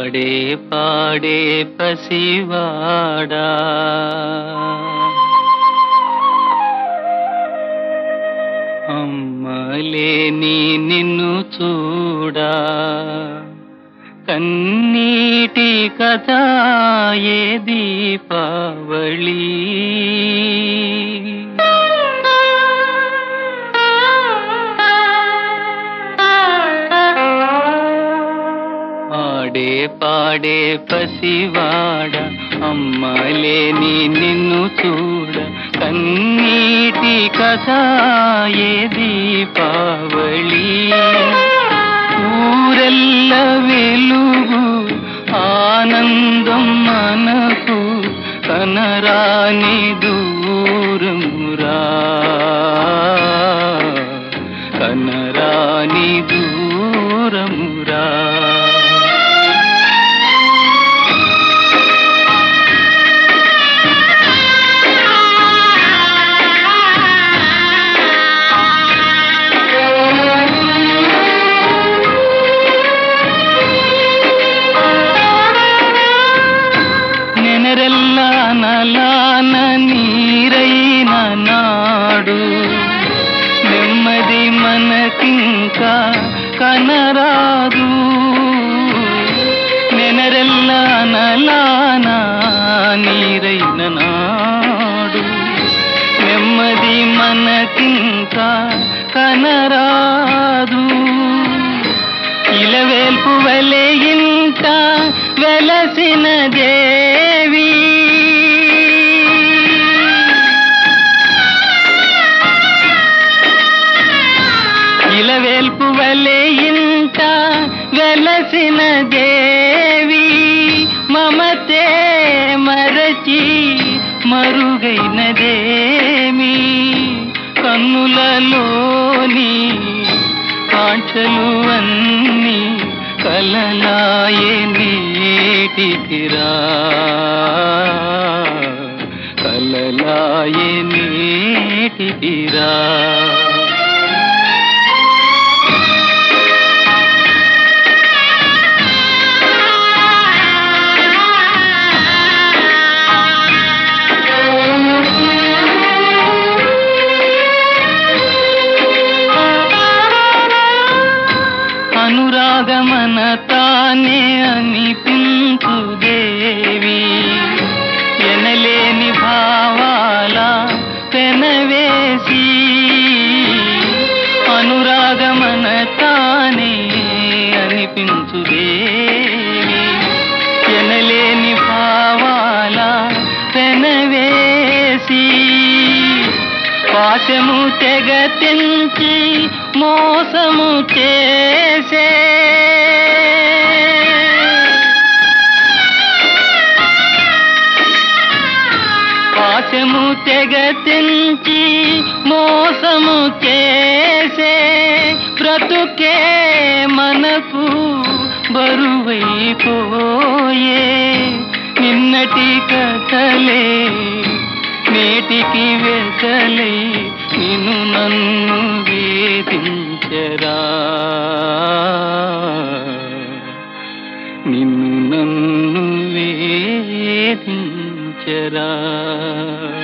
పాడే పాడే పసివాడా అమ్మలేని నిన్ను చూడా కన్నీటి కథ ఏ దీపావళి పాడే పాడే పసివాడ అమ్మలేని నిన్ను చూడ కన్నీటి కథ ఏ దీపావళి ఊరెల్ల వెలుగు ఆనందం మనకు కనరాని దూరమురా కనరాని దూరమురా నలాన నీరైన నాడు నెమ్మది మనకింకా కనరాదు నెనరెల్ల నలాన నీరైన నాడు నెమ్మది మనకింకా కనరాదు ఇలవేల్పు వలె ఇంట వెలసిన దేవి ఇలవేల్పు వలె ఇంట వెలసిన దేవి మమతే మరచి మరుగైనదేమి కన్నులలోని కాంక్షలు అన్నీ కలలాయే నేటికిరా కలలాయే నేటికిరా అనురాగమన తానే అనిపించు దేవి ఎనలేని భావాల పెనవేసి అనురాగమన తానే అనిపించు దేవి ఎనలేని భావాల పెనవేసి పాశము తెగ తెంచి మోసము చేసే పాశము తెగ తెంచి మోసము చేసే బ్రతుకే మనకు బరువైపోయే నిన్నటి కథలే నేటికి వెతలై నిన్ను నన్ను వేధించరా నిన్ను నన్ను వేధించరా